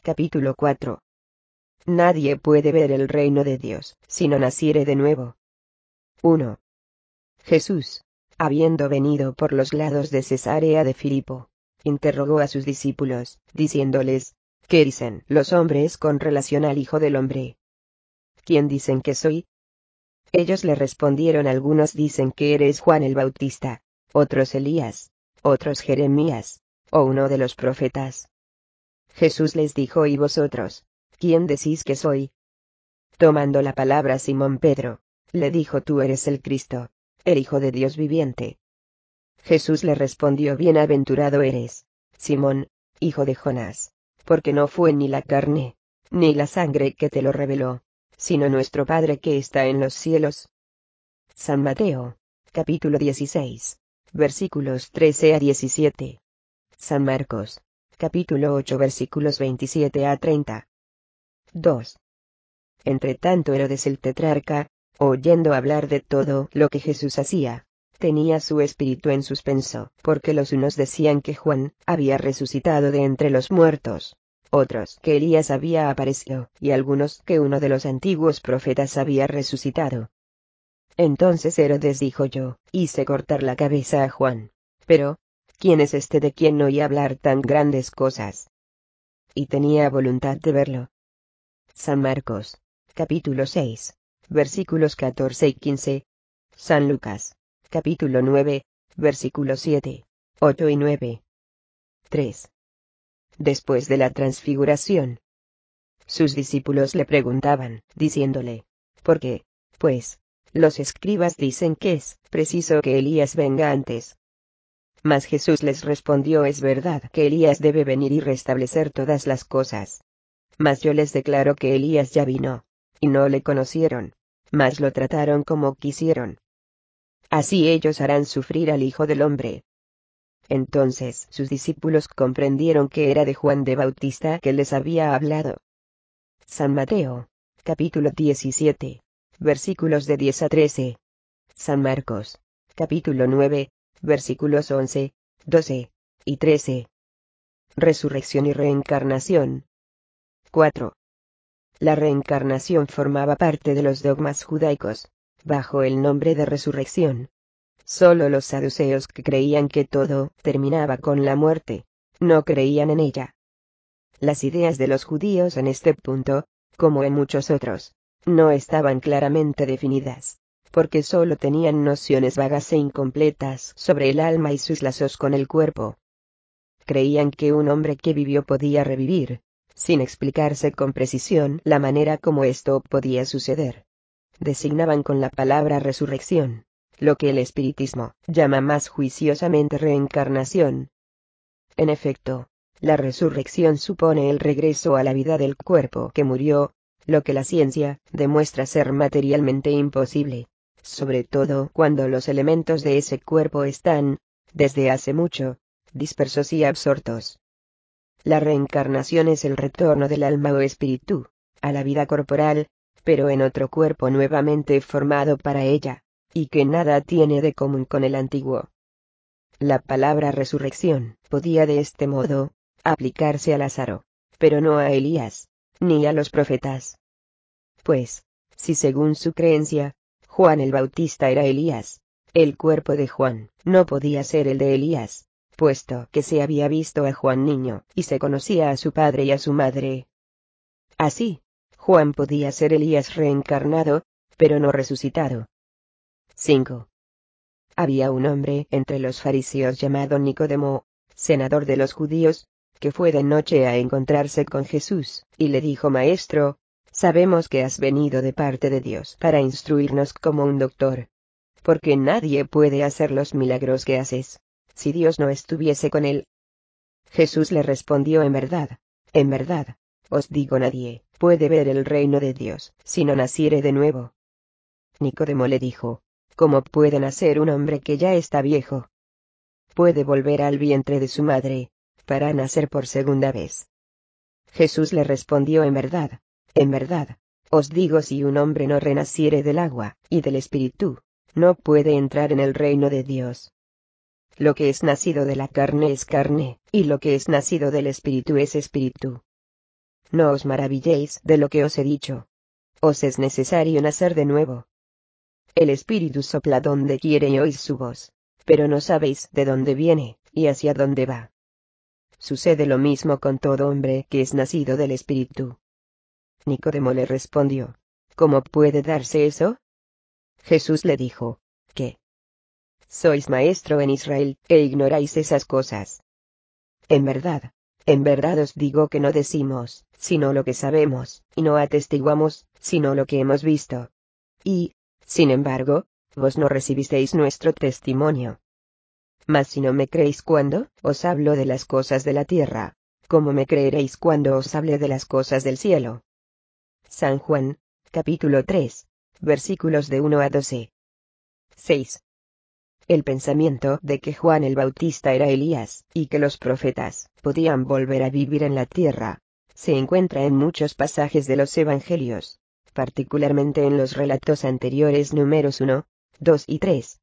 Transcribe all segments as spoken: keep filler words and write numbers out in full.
Capítulo cuatro. Nadie puede ver el reino de Dios, si no naciere de nuevo. uno. Jesús, habiendo venido por los lados de Cesarea de Filipo, interrogó a sus discípulos, diciéndoles, ¿qué dicen los hombres con relación al Hijo del Hombre? ¿Quién dicen que soy? Ellos le respondieron: algunos dicen que eres Juan el Bautista, otros Elías, otros Jeremías, o uno de los profetas. Jesús les dijo: ¿y vosotros, quién decís que soy? Tomando la palabra Simón Pedro, le dijo: tú eres el Cristo, el Hijo de Dios viviente. Jesús le respondió: bienaventurado eres, Simón, hijo de Jonás, porque no fue ni la carne, ni la sangre que te lo reveló, sino nuestro Padre que está en los cielos. San Mateo, capítulo dieciséis, versículos trece a diecisiete. San Marcos, capítulo ocho, versículos veintisiete a treinta. dos. Entre tanto Herodes el tetrarca, oyendo hablar de todo lo que Jesús hacía, tenía su espíritu en suspenso, porque los unos decían que Juan había resucitado de entre los muertos, otros que Elías había aparecido, y algunos que uno de los antiguos profetas había resucitado. Entonces Herodes dijo: yo hice cortar la cabeza a Juan, pero ¿quién es este de quien oí hablar tan grandes cosas? Y tenía voluntad de verlo. San Marcos, capítulo seis, versículos catorce y quince. San Lucas, capítulo nueve, versículos siete, ocho y nueve. tres. Después de la transfiguración, sus discípulos le preguntaban, diciéndole: ¿por qué, pues, los escribas dicen que es preciso que Elías venga antes? Mas Jesús les respondió: es verdad que Elías debe venir y restablecer todas las cosas. Mas yo les declaro que Elías ya vino, y no le conocieron, mas lo trataron como quisieron. Así ellos harán sufrir al Hijo del Hombre. Entonces sus discípulos comprendieron que era de Juan de Bautista que les había hablado. San Mateo, capítulo diecisiete, versículos de diez a trece. San Marcos, capítulo nueve, versículos once, doce y trece. Resurrección y reencarnación. cuatro. La reencarnación formaba parte de los dogmas judaicos, bajo el nombre de resurrección. Solo los saduceos, que creían que todo terminaba con la muerte, no creían en ella. Las ideas de los judíos en este punto, como en muchos otros, no estaban claramente definidas, porque solo tenían nociones vagas e incompletas sobre el alma y sus lazos con el cuerpo. Creían que un hombre que vivió podía revivir, sin explicarse con precisión la manera como esto podía suceder. Designaban con la palabra resurrección lo que el espiritismo llama más juiciosamente reencarnación. En efecto, la resurrección supone el regreso a la vida del cuerpo que murió, lo que la ciencia demuestra ser materialmente imposible, sobre todo cuando los elementos de ese cuerpo están, desde hace mucho, dispersos y absortos. La reencarnación es el retorno del alma o espíritu a la vida corporal, pero en otro cuerpo nuevamente formado para ella, y que nada tiene de común con el antiguo. La palabra resurrección podía de este modo aplicarse a Lázaro, pero no a Elías, ni a los profetas. Pues, si según su creencia, Juan el Bautista era Elías, el cuerpo de Juan no podía ser el de Elías, puesto que se había visto a Juan niño y se conocía a su padre y a su madre. Así, Juan podía ser Elías reencarnado, pero no resucitado. cinco. Había un hombre entre los fariseos llamado Nicodemo, senador de los judíos, que fue de noche a encontrarse con Jesús, y le dijo: Maestro, sabemos que has venido de parte de Dios para instruirnos como un doctor. Porque nadie puede hacer los milagros que haces, si Dios no estuviese con él. Jesús le respondió: en verdad, en verdad, os digo, nadie puede ver el reino de Dios si no naciere de nuevo. Nicodemo le dijo: ¿cómo puede nacer un hombre que ya está viejo? ¿Puede volver al vientre de su madre para nacer por segunda vez? Jesús le respondió: en verdad, en verdad, os digo, si un hombre no renaciere del agua y del espíritu, no puede entrar en el reino de Dios. Lo que es nacido de la carne es carne, y lo que es nacido del espíritu es espíritu. no os maravilléis de lo que os he dicho. Os es necesario nacer de nuevo. El Espíritu sopla donde quiere y oís su voz, pero no sabéis de dónde viene, y hacia dónde va. Sucede lo mismo con todo hombre que es nacido del Espíritu. Nicodemo le respondió: ¿Cómo puede darse eso? Jesús le dijo: ¿Qué? Sois maestro en Israel, e ignoráis esas cosas. En verdad, en verdad os digo que no decimos, sino lo que sabemos, y no atestiguamos, sino lo que hemos visto. Y, sin embargo, vos no recibisteis nuestro testimonio. Mas si no me creéis cuando os hablo de las cosas de la tierra, ¿cómo me creeréis cuando os hable de las cosas del cielo? San Juan, capítulo tres, versículos de uno a doce. seis. El pensamiento de que Juan el Bautista era Elías, y que los profetas podían volver a vivir en la tierra, se encuentra en muchos pasajes de los Evangelios, particularmente en los relatos anteriores números uno, dos y tres.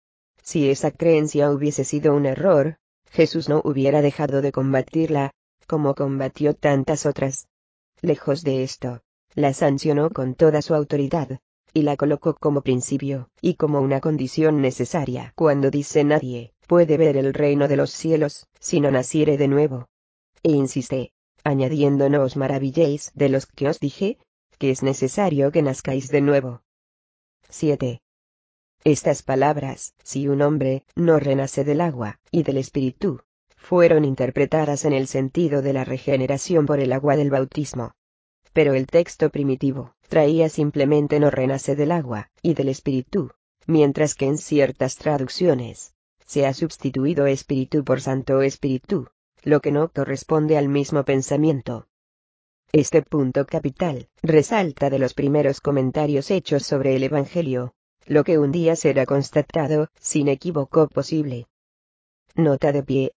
Si esa creencia hubiese sido un error, Jesús no hubiera dejado de combatirla, como combatió tantas otras. Lejos de esto, la sancionó con toda su autoridad, y la colocó como principio, y como una condición necesaria cuando dice: nadie puede ver el reino de los cielos, si no naciere de nuevo. E insiste, añadiendo: no os maravilléis de los que os dije, que es necesario que nazcáis de nuevo. siete. Estas palabras, si un hombre no renace del agua y del Espíritu, fueron interpretadas en el sentido de la regeneración por el agua del bautismo. Pero el texto primitivo traía simplemente no renace del agua y del Espíritu, mientras que en ciertas traducciones se ha sustituido Espíritu por Santo Espíritu, lo que no corresponde al mismo pensamiento. Este punto capital resalta de los primeros comentarios hechos sobre el Evangelio, lo que un día será constatado, sin equívoco posible. Nota de pie.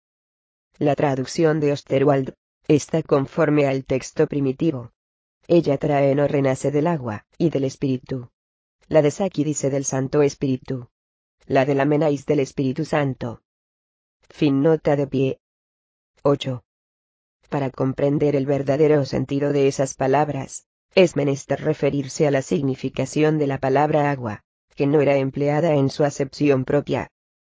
La traducción de Osterwald está conforme al texto primitivo. Ella trae no renace del agua y del Espíritu. La de Saki dice del Santo Espíritu. La de Lamennais del Espíritu Santo. Fin. Nota de pie. ocho. Para comprender el verdadero sentido de esas palabras, es menester referirse a la significación de la palabra agua, que no era empleada en su acepción propia.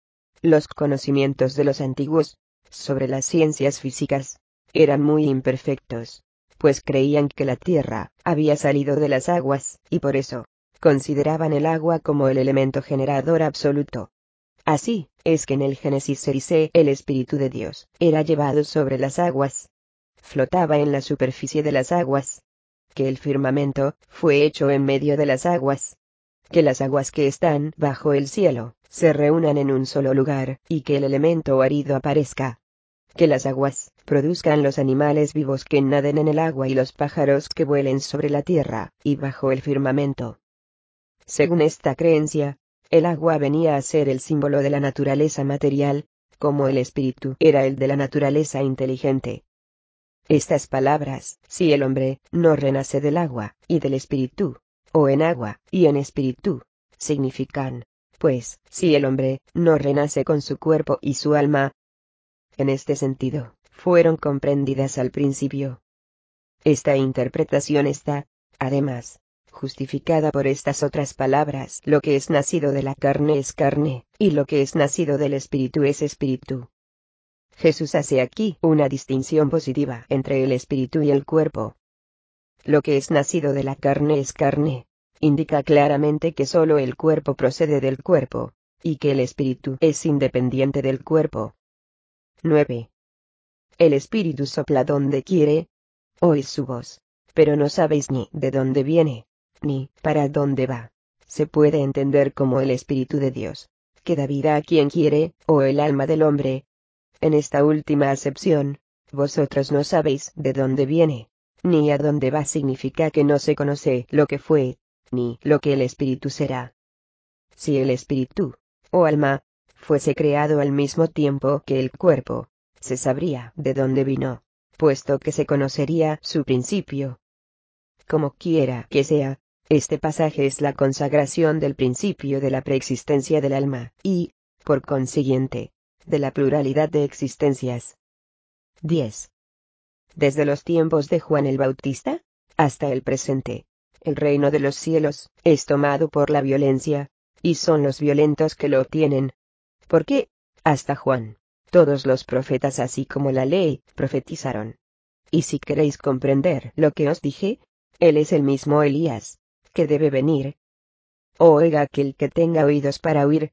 Los conocimientos de los antiguos, sobre las ciencias físicas, eran muy imperfectos, pues creían que la tierra había salido de las aguas, y por eso, consideraban el agua como el elemento generador absoluto. Así, es que en el Génesis se dice: el Espíritu de Dios era llevado sobre las aguas. Flotaba en la superficie de las aguas. Que el firmamento fue hecho en medio de las aguas. Que las aguas que están bajo el cielo se reúnan en un solo lugar, y que el elemento árido aparezca. Que las aguas produzcan los animales vivos que naden en el agua y los pájaros que vuelen sobre la tierra y bajo el firmamento. Según esta creencia, el agua venía a ser el símbolo de la naturaleza material, como el espíritu era el de la naturaleza inteligente. Estas palabras: si el hombre no renace del agua y del espíritu, o en agua y en espíritu, significan, pues, si el hombre no renace con su cuerpo y su alma. En este sentido, fueron comprendidas al principio. Esta interpretación está, además, justificada por estas otras palabras: lo que es nacido de la carne es carne, y lo que es nacido del espíritu es espíritu. Jesús hace aquí una distinción positiva entre el espíritu y el cuerpo. Lo que es nacido de la carne es carne, indica claramente que solo el cuerpo procede del cuerpo, y que el espíritu es independiente del cuerpo. nueve. El espíritu sopla donde quiere. Oís su voz, pero no sabéis ni de dónde viene, ni para dónde va. Se puede entender como el Espíritu de Dios, que da vida a quien quiere, o el alma del hombre. En esta última acepción, vosotros no sabéis de dónde viene, ni a dónde va. Significa que no se conoce lo que fue, ni lo que el Espíritu será. Si el Espíritu, o alma, fuese creado al mismo tiempo que el cuerpo, se sabría de dónde vino, puesto que se conocería su principio. Como quiera que sea, este pasaje es la consagración del principio de la preexistencia del alma, y, por consiguiente, de la pluralidad de existencias. diez. desde los tiempos de Juan el Bautista, hasta el presente. El reino de los cielos es tomado por la violencia, y son los violentos que lo obtienen. Porque, hasta Juan, todos los profetas así como la ley, profetizaron. Y si queréis comprender lo que os dije, él es el mismo Elías, que debe venir. Oiga aquel que tenga oídos para oír.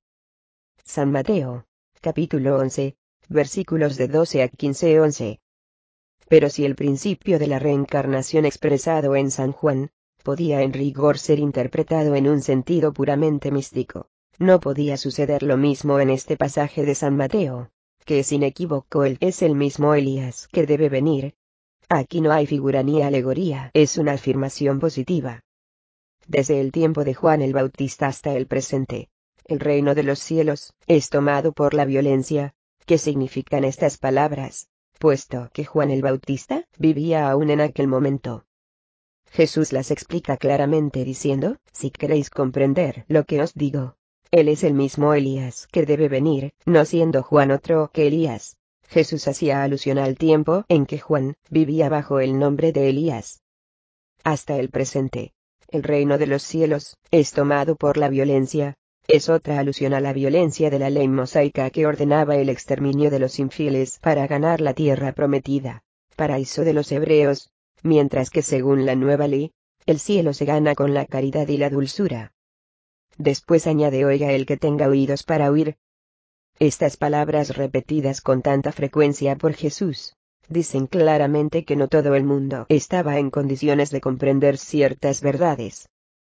San Mateo, capítulo once, versículos de doce a quince once. Pero si el principio de la reencarnación expresado en San Juan, podía en rigor ser interpretado en un sentido puramente místico, no podía suceder lo mismo en este pasaje de San Mateo, que sin equívoco él es el mismo Elías que debe venir. Aquí no hay figura ni alegoría, es una afirmación positiva. Desde el tiempo de Juan el Bautista hasta el presente, el reino de los cielos es tomado por la violencia. ¿Qué significan estas palabras? Puesto que Juan el Bautista vivía aún en aquel momento. Jesús las explica claramente diciendo, si queréis comprender lo que os digo, él es el mismo Elías que debe venir, no siendo Juan otro que Elías. Jesús hacía alusión al tiempo en que Juan vivía bajo el nombre de Elías. Hasta el presente, el reino de los cielos es tomado por la violencia. Es otra alusión a la violencia de la ley mosaica que ordenaba el exterminio de los infieles para ganar la tierra prometida, paraíso de los hebreos, mientras que según la nueva ley, el cielo se gana con la caridad y la dulzura. Después añade: oiga el que tenga oídos para oír. Estas palabras repetidas con tanta frecuencia por Jesús, dicen claramente que no todo el mundo estaba en condiciones de comprender ciertas verdades.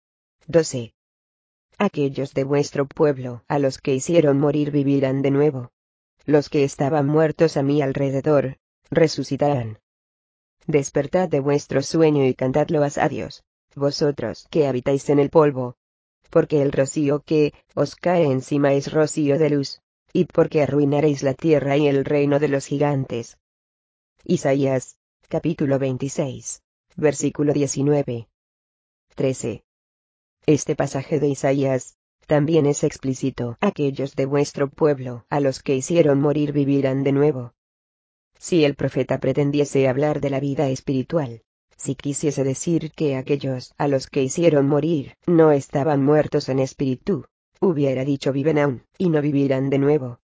doce. Aquellos de vuestro pueblo a los que hicieron morir vivirán de nuevo. Los que estaban muertos a mi alrededor, resucitarán. Despertad de vuestro sueño y cantad loas a Dios, vosotros que habitáis en el polvo. Porque el rocío que os cae encima es rocío de luz, y porque arruinaréis la tierra y el reino de los gigantes. Isaías, capítulo veintiséis, versículo diecinueve. trece. Este pasaje de Isaías también es explícito: aquellos de vuestro pueblo a los que hicieron morir vivirán de nuevo. Si el profeta pretendiese hablar de la vida espiritual, si quisiese decir que aquellos a los que hicieron morir no estaban muertos en espíritu, hubiera dicho viven aún, y no vivirán de nuevo.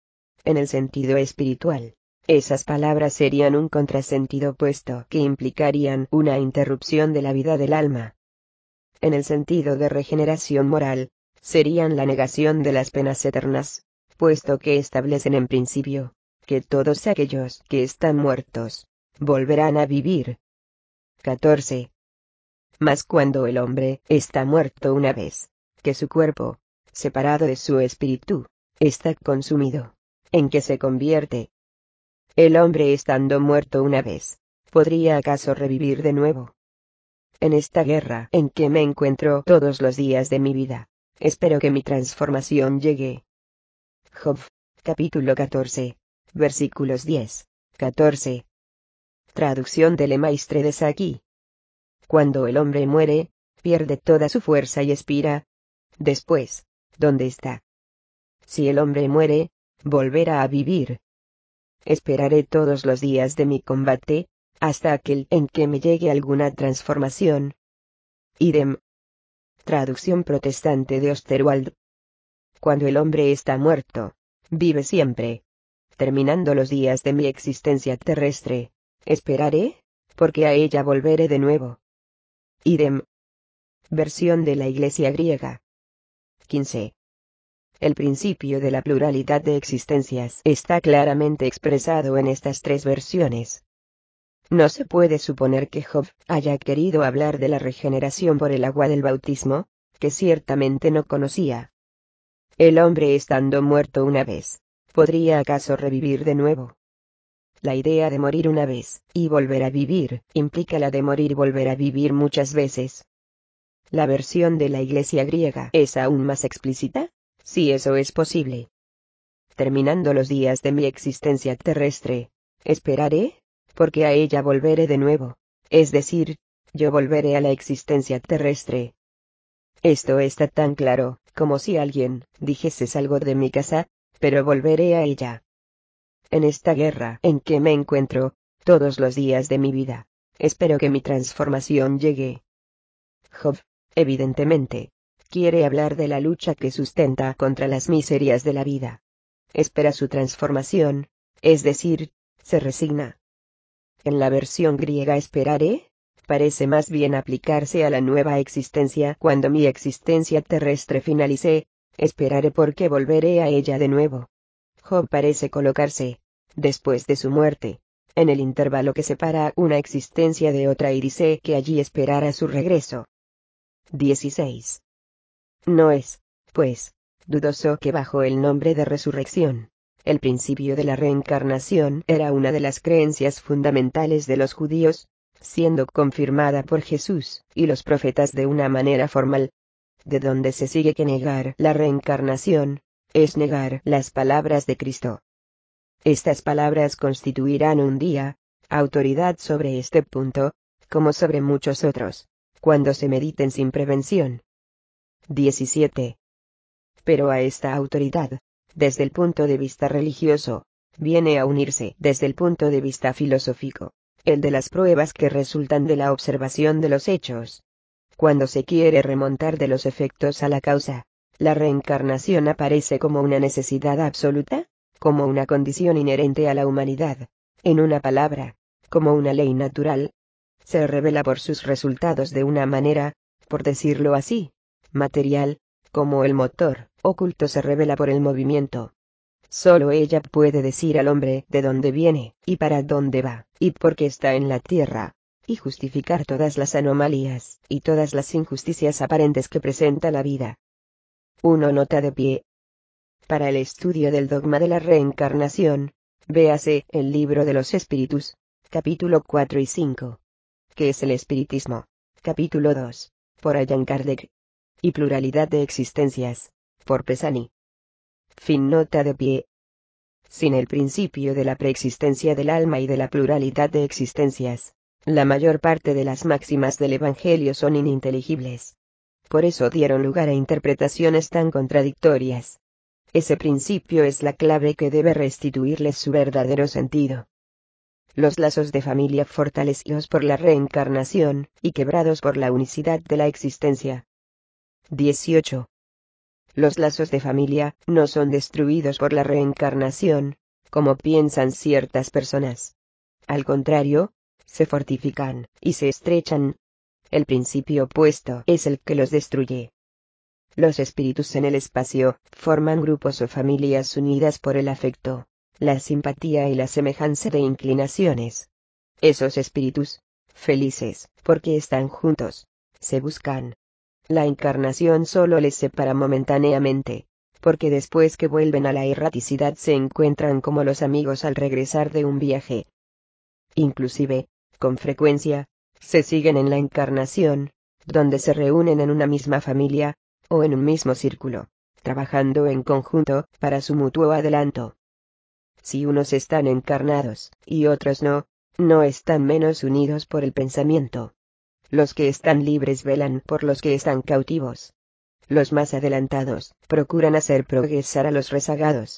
En el sentido espiritual, esas palabras serían un contrasentido puesto que implicarían una interrupción de la vida del alma. En el sentido de regeneración moral, serían la negación de las penas eternas, puesto que establecen en principio que todos aquellos que están muertos volverán a vivir. catorce. Mas cuando el hombre está muerto una vez, que su cuerpo, separado de su espíritu, está consumido, ¿en qué se convierte? El hombre estando muerto una vez, ¿podría acaso revivir de nuevo? En esta guerra en que me encuentro todos los días de mi vida, espero que mi transformación llegue. Job, capítulo catorce, versículos diez, catorce. Traducción de Le Maistre de Saki. Cuando el hombre muere, pierde toda su fuerza y expira. Después, ¿dónde está? Si el hombre muere, volverá a vivir. Esperaré todos los días de mi combate, hasta aquel en que me llegue alguna transformación. Idem. Traducción protestante de Osterwald. Cuando el hombre está muerto, vive siempre. Terminando los días de mi existencia terrestre, esperaré, porque a ella volveré de nuevo. Idem. Versión de la Iglesia griega. quince. El principio de la pluralidad de existencias está claramente expresado en estas tres versiones. No se puede suponer que Job haya querido hablar de la regeneración por el agua del bautismo, que ciertamente no conocía. El hombre estando muerto una vez, ¿podría acaso revivir de nuevo? La idea de morir una vez, y volver a vivir, implica la de morir y volver a vivir muchas veces. La versión de la Iglesia griega es aún más explícita, si eso es posible. Terminando los días de mi existencia terrestre, esperaré, porque a ella volveré de nuevo, es decir, yo volveré a la existencia terrestre. Esto está tan claro, como si alguien dijese salgo de mi casa, pero volveré a ella. En esta guerra en que me encuentro, todos los días de mi vida. Espero que mi transformación llegue. Job, evidentemente, quiere hablar de la lucha que sustenta contra las miserias de la vida. Espera su transformación, es decir, se resigna. En la versión griega esperaré, parece más bien aplicarse a la nueva existencia. Cuando mi existencia terrestre finalice, esperaré porque volveré a ella de nuevo. Job parece colocarse, después de su muerte, en el intervalo que separa una existencia de otra y dice que allí esperará su regreso. dieciséis. No es, pues, dudoso que bajo el nombre de resurrección, el principio de la reencarnación era una de las creencias fundamentales de los judíos, siendo confirmada por Jesús y los profetas de una manera formal, de donde se sigue que negar la reencarnación es negar las palabras de Cristo. Estas palabras constituirán un día autoridad sobre este punto, como sobre muchos otros, cuando se mediten sin prevención. diecisiete. Pero a esta autoridad, desde el punto de vista religioso, viene a unirse desde el punto de vista filosófico, el de las pruebas que resultan de la observación de los hechos. Cuando se quiere remontar de los efectos a la causa, la reencarnación aparece como una necesidad absoluta, como una condición inherente a la humanidad, en una palabra, como una ley natural. Se revela por sus resultados de una manera, por decirlo así, material, como el motor oculto se revela por el movimiento. Solo ella puede decir al hombre de dónde viene, y para dónde va, y por qué está en la tierra, y justificar todas las anomalías, y todas las injusticias aparentes que presenta la vida. uno Nota de pie. Para el estudio del dogma de la reencarnación, véase el Libro de los Espíritus, capítulo cuatro y cinco. ¿Qué es el espiritismo? Capítulo dos, por Allan Kardec. Y pluralidad de existencias, por Pesani. Fin. Nota de pie. Sin el principio de la preexistencia del alma y de la pluralidad de existencias, la mayor parte de las máximas del Evangelio son ininteligibles. Por eso dieron lugar a interpretaciones tan contradictorias. Ese principio es la clave que debe restituirles su verdadero sentido. Los lazos de familia fortalecidos por la reencarnación, y quebrados por la unicidad de la existencia. dieciocho. Los lazos de familia no son destruidos por la reencarnación, como piensan ciertas personas. Al contrario, se fortifican y se estrechan. El principio opuesto es el que los destruye. Los espíritus en el espacio forman grupos o familias unidas por el afecto, la simpatía y la semejanza de inclinaciones. Esos espíritus, felices porque están juntos, se buscan. La encarnación solo les separa momentáneamente, porque después que vuelven a la erraticidad se encuentran como los amigos al regresar de un viaje. Inclusive, con frecuencia, se siguen en la encarnación, donde se reúnen en una misma familia, o en un mismo círculo, trabajando en conjunto para su mutuo adelanto. Si unos están encarnados, y otros no, no están menos unidos por el pensamiento. Los que están libres velan por los que están cautivos. Los más adelantados procuran hacer progresar a los rezagados.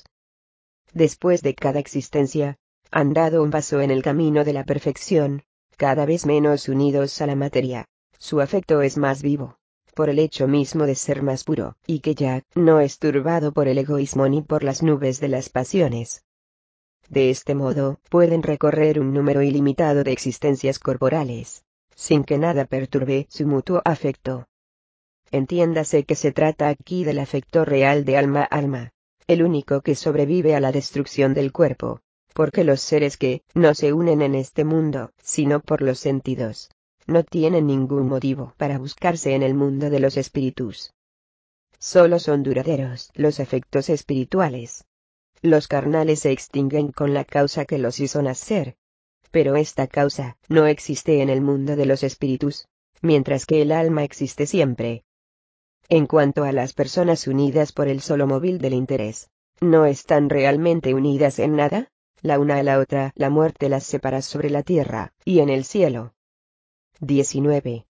Después de cada existencia, han dado un paso en el camino de la perfección, cada vez menos unidos a la materia. Su afecto es más vivo, por el hecho mismo de ser más puro, y que ya no es turbado por el egoísmo ni por las nubes de las pasiones. De este modo, pueden recorrer un número ilimitado de existencias corporales, sin que nada perturbe su mutuo afecto. Entiéndase que se trata aquí del afecto real de alma a alma, el único que sobrevive a la destrucción del cuerpo, porque los seres que no se unen en este mundo, sino por los sentidos, no tienen ningún motivo para buscarse en el mundo de los espíritus. Solo son duraderos los afectos espirituales. Los carnales se extinguen con la causa que los hizo nacer. Pero esta causa no existe en el mundo de los espíritus, mientras que el alma existe siempre. En cuanto a las personas unidas por el solo móvil del interés, no están realmente unidas en nada, la una a la otra la muerte las separa sobre la tierra y en el cielo. diecinueve.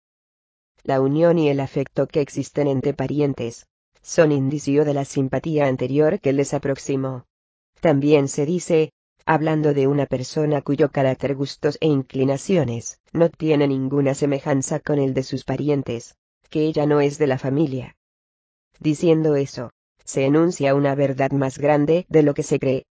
La unión y el afecto que existen entre parientes son indicio de la simpatía anterior que les aproximó. También se dice hablando de una persona cuyo carácter, gustos e inclinaciones no tiene ninguna semejanza con el de sus parientes, que ella no es de la familia. Diciendo eso, se enuncia una verdad más grande de lo que se cree.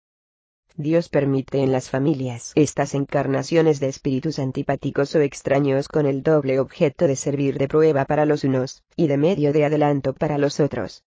Dios permite en las familias estas encarnaciones de espíritus antipáticos o extraños con el doble objeto de servir de prueba para los unos, y de medio de adelanto para los otros.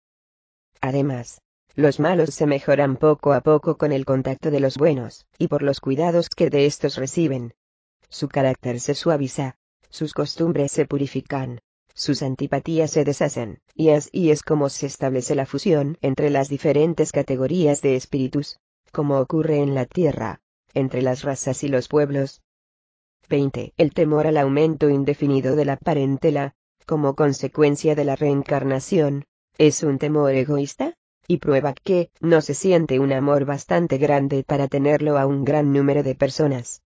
Además, los malos se mejoran poco a poco con el contacto de los buenos, y por los cuidados que de estos reciben. Su carácter se suaviza, sus costumbres se purifican, sus antipatías se deshacen, y así es como se establece la fusión entre las diferentes categorías de espíritus, como ocurre en la tierra, entre las razas y los pueblos. veinte. El temor al aumento indefinido de la parentela, como consecuencia de la reencarnación, ¿es un temor egoísta? Y prueba que no se siente un amor bastante grande para tenerlo a un gran número de personas.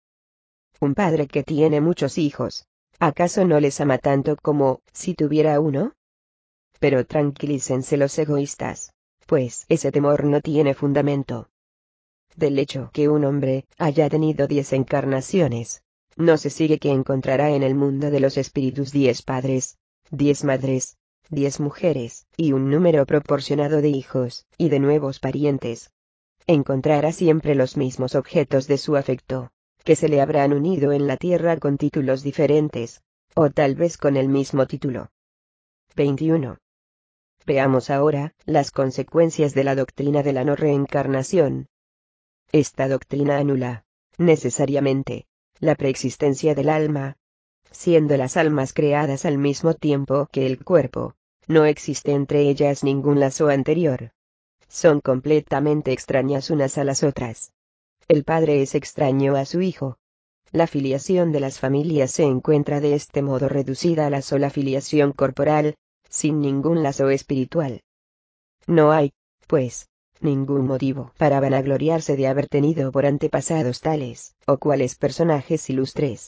Un padre que tiene muchos hijos, ¿acaso no les ama tanto como si tuviera uno? Pero tranquilícense los egoístas, pues ese temor no tiene fundamento. Del hecho que un hombre haya tenido diez encarnaciones, no se sigue que encontrará en el mundo de los espíritus diez padres, diez madres, diez mujeres, y un número proporcionado de hijos, y de nuevos parientes. Encontrará siempre los mismos objetos de su afecto, que se le habrán unido en la tierra con títulos diferentes, o tal vez con el mismo título. veintiuno. Veamos ahora las consecuencias de la doctrina de la no reencarnación. Esta doctrina anula, necesariamente, la preexistencia del alma. Siendo las almas creadas al mismo tiempo que el cuerpo, no existe entre ellas ningún lazo anterior. Son completamente extrañas unas a las otras. El padre es extraño a su hijo. La filiación de las familias se encuentra de este modo reducida a la sola filiación corporal, sin ningún lazo espiritual. No hay, pues, ningún motivo para vanagloriarse de haber tenido por antepasados tales o cuales personajes ilustres.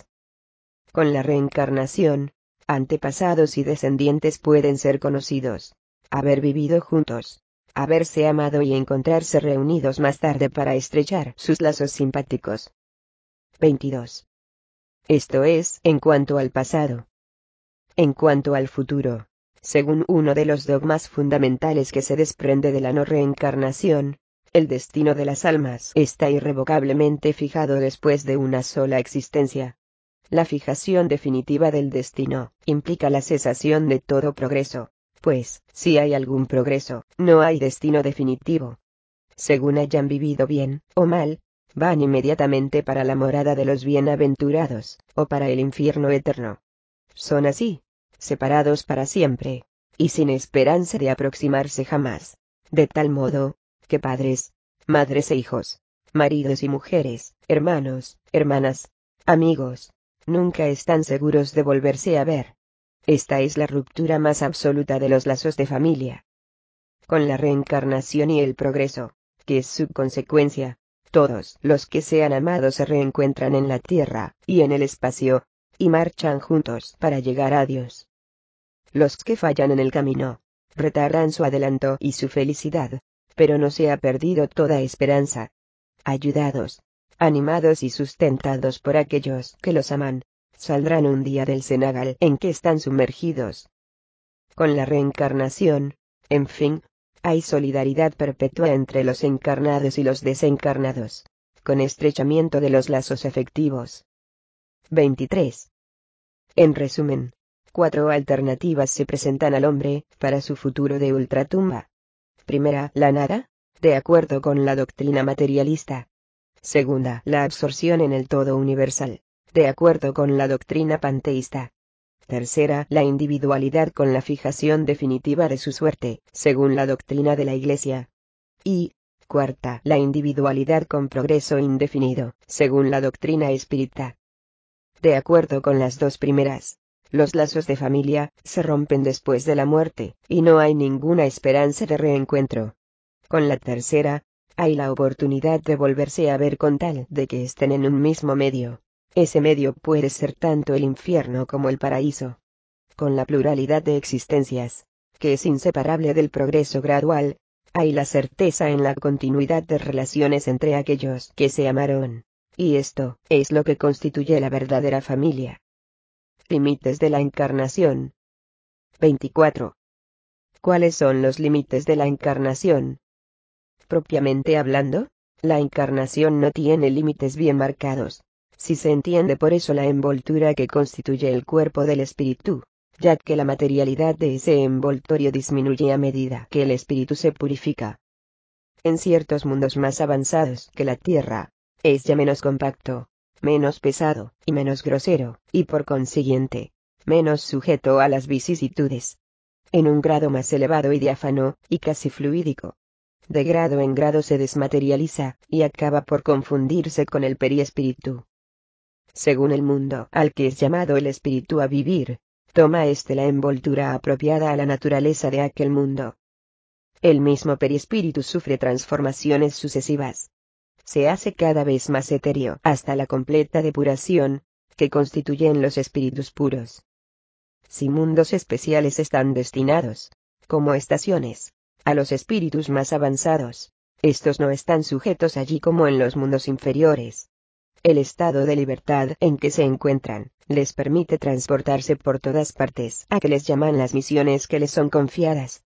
Con la reencarnación, antepasados y descendientes pueden ser conocidos, haber vivido juntos, haberse amado y encontrarse reunidos más tarde para estrechar sus lazos simpáticos. veintidós. Esto es en cuanto al pasado. En cuanto al futuro, según uno de los dogmas fundamentales que se desprende de la no reencarnación, el destino de las almas está irrevocablemente fijado después de una sola existencia. La fijación definitiva del destino implica la cesación de todo progreso, pues, si hay algún progreso, no hay destino definitivo. Según hayan vivido bien o mal, van inmediatamente para la morada de los bienaventurados, o para el infierno eterno. Son así, separados para siempre, y sin esperanza de aproximarse jamás, de tal modo, que padres, madres e hijos, maridos y mujeres, hermanos, hermanas, amigos, nunca están seguros de volverse a ver. Esta es la ruptura más absoluta de los lazos de familia. Con la reencarnación y el progreso, que es su consecuencia, todos los que sean amados se reencuentran en la tierra y en el espacio, y marchan juntos para llegar a Dios. Los que fallan en el camino, retardan su adelanto y su felicidad, pero no se ha perdido toda esperanza. Ayudados, animados y sustentados por aquellos que los aman, saldrán un día del cenagal en que están sumergidos. Con la reencarnación, en fin, hay solidaridad perpetua entre los encarnados y los desencarnados, con estrechamiento de los lazos efectivos. veintitrés. En resumen, cuatro alternativas se presentan al hombre para su futuro de ultratumba. Primera, la nada, de acuerdo con la doctrina materialista. Segunda, la absorción en el todo universal, de acuerdo con la doctrina panteísta. Tercera, la individualidad con la fijación definitiva de su suerte, según la doctrina de la Iglesia. Y, cuarta, la individualidad con progreso indefinido, según la doctrina espírita. De acuerdo con las dos primeras, los lazos de familia se rompen después de la muerte, y no hay ninguna esperanza de reencuentro. Con la tercera, hay la oportunidad de volverse a ver con tal de que estén en un mismo medio. Ese medio puede ser tanto el infierno como el paraíso. Con la pluralidad de existencias, que es inseparable del progreso gradual, hay la certeza en la continuidad de relaciones entre aquellos que se amaron. Y esto es lo que constituye la verdadera familia. Límites de la encarnación. veinticuatro. ¿Cuáles son los límites de la encarnación? Propiamente hablando, la encarnación no tiene límites bien marcados. Si se entiende por eso la envoltura que constituye el cuerpo del espíritu, ya que la materialidad de ese envoltorio disminuye a medida que el espíritu se purifica. En ciertos mundos más avanzados que la Tierra, es ya menos compacto, menos pesado, y menos grosero, y por consiguiente, menos sujeto a las vicisitudes. En un grado más elevado y diáfano, y casi fluídico. De grado en grado se desmaterializa, y acaba por confundirse con el periespíritu. Según el mundo al que es llamado el espíritu a vivir, toma éste la envoltura apropiada a la naturaleza de aquel mundo. El mismo perispíritu sufre transformaciones sucesivas. Se hace cada vez más etéreo hasta la completa depuración, que constituyen los espíritus puros. Si mundos especiales están destinados, como estaciones, a los espíritus más avanzados, estos no están sujetos allí como en los mundos inferiores. El estado de libertad en que se encuentran, les permite transportarse por todas partes a que les llaman las misiones que les son confiadas.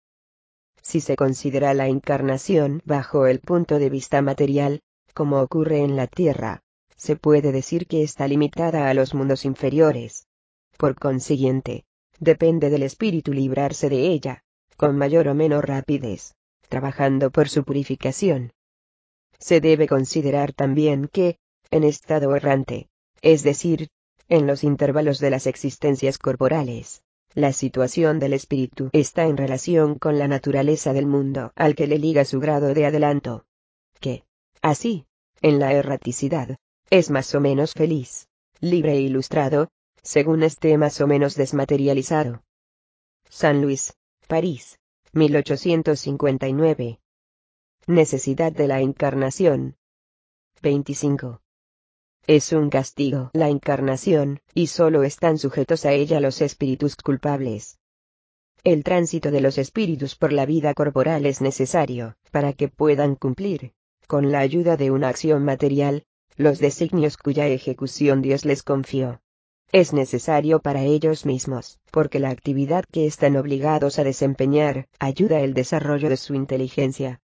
Si se considera la encarnación bajo el punto de vista material, como ocurre en la Tierra, se puede decir que está limitada a los mundos inferiores. Por consiguiente, depende del espíritu librarse de ella, con mayor o menor rapidez, trabajando por su purificación. Se debe considerar también que, en estado errante, es decir, en los intervalos de las existencias corporales, la situación del espíritu está en relación con la naturaleza del mundo al que le liga su grado de adelanto. Que, así, en la erraticidad, es más o menos feliz, libre e ilustrado, según esté más o menos desmaterializado. San Luis, París, mil ochocientos cincuenta y nueve. Necesidad de la encarnación. veinticinco. Es un castigo la encarnación, y solo están sujetos a ella los espíritus culpables. El tránsito de los espíritus por la vida corporal es necesario, para que puedan cumplir, con la ayuda de una acción material, los designios cuya ejecución Dios les confió. Es necesario para ellos mismos, porque la actividad que están obligados a desempeñar, ayuda el desarrollo de su inteligencia.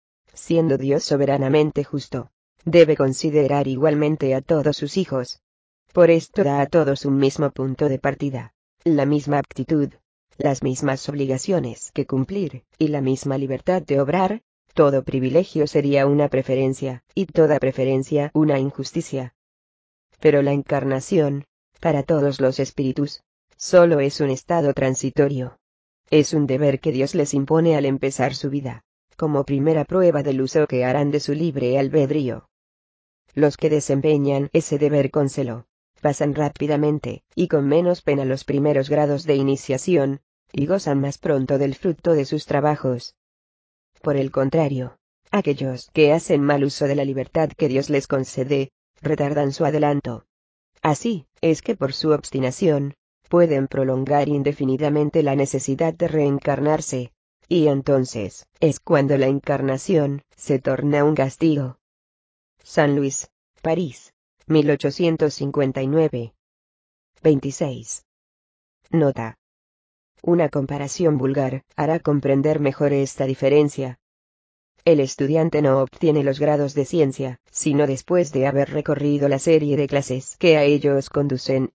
Siendo Dios soberanamente justo, debe considerar igualmente a todos sus hijos. Por esto da a todos un mismo punto de partida, la misma aptitud, las mismas obligaciones que cumplir, y la misma libertad de obrar. Todo privilegio sería una preferencia, y toda preferencia una injusticia. Pero la encarnación, para todos los espíritus, solo es un estado transitorio. Es un deber que Dios les impone al empezar su vida, como primera prueba del uso que harán de su libre albedrío. Los que desempeñan ese deber con celo, pasan rápidamente, y con menos pena los primeros grados de iniciación, y gozan más pronto del fruto de sus trabajos. Por el contrario, aquellos que hacen mal uso de la libertad que Dios les concede, retardan su adelanto. Así, es que por su obstinación, pueden prolongar indefinidamente la necesidad de reencarnarse, y entonces, es cuando la encarnación, se torna un castigo. San Luis, París, mil ochocientos cincuenta y nueve. veintiséis. Nota. Una comparación vulgar hará comprender mejor esta diferencia. El estudiante no obtiene los grados de ciencia, sino después de haber recorrido la serie de clases que a ellos conducen.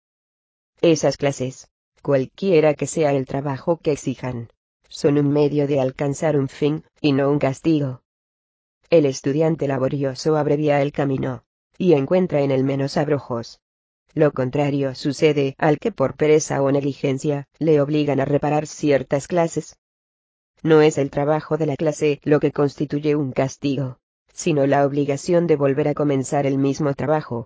Esas clases, cualquiera que sea el trabajo que exijan, son un medio de alcanzar un fin, y no un castigo. El estudiante laborioso abrevia el camino, y encuentra en él menos abrojos. Lo contrario sucede al que por pereza o negligencia, le obligan a reparar ciertas clases. No es el trabajo de la clase lo que constituye un castigo, sino la obligación de volver a comenzar el mismo trabajo.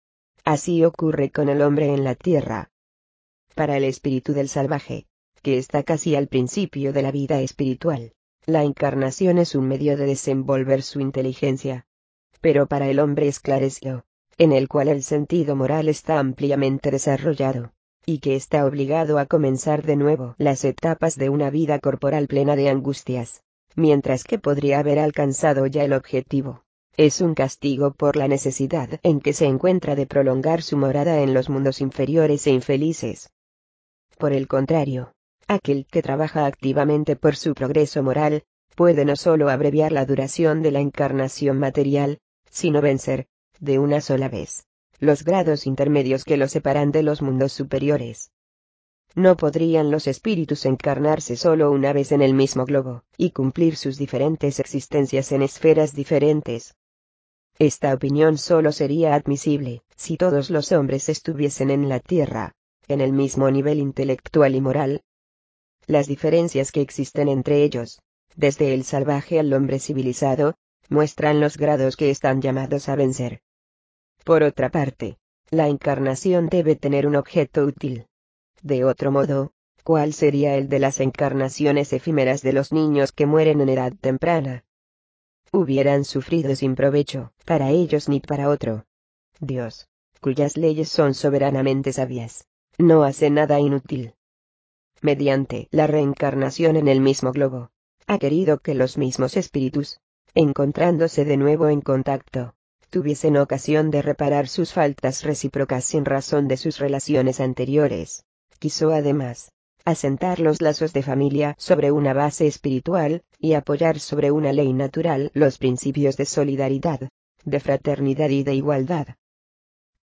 Así ocurre con el hombre en la tierra. Para el espíritu del salvaje, que está casi al principio de la vida espiritual, la encarnación es un medio de desenvolver su inteligencia. Pero para el hombre esclarecido, en el cual el sentido moral está ampliamente desarrollado, y que está obligado a comenzar de nuevo las etapas de una vida corporal plena de angustias, mientras que podría haber alcanzado ya el objetivo. Es un castigo por la necesidad en que se encuentra de prolongar su morada en los mundos inferiores e infelices. Por el contrario, aquel que trabaja activamente por su progreso moral, puede no solo abreviar la duración de la encarnación material, sino vencer, de una sola vez, los grados intermedios que lo separan de los mundos superiores. No podrían los espíritus encarnarse solo una vez en el mismo globo, y cumplir sus diferentes existencias en esferas diferentes. Esta opinión solo sería admisible, si todos los hombres estuviesen en la Tierra, en el mismo nivel intelectual y moral. Las diferencias que existen entre ellos, desde el salvaje al hombre civilizado, muestran los grados que están llamados a vencer. Por otra parte, la encarnación debe tener un objeto útil. De otro modo, ¿cuál sería el de las encarnaciones efímeras de los niños que mueren en edad temprana? Hubieran sufrido sin provecho, para ellos ni para otro. Dios, cuyas leyes son soberanamente sabias, no hace nada inútil. Mediante la reencarnación en el mismo globo, ha querido que los mismos espíritus, encontrándose de nuevo en contacto, tuviesen ocasión de reparar sus faltas recíprocas sin razón de sus relaciones anteriores. Quiso además asentar los lazos de familia sobre una base espiritual, y apoyar sobre una ley natural los principios de solidaridad, de fraternidad y de igualdad.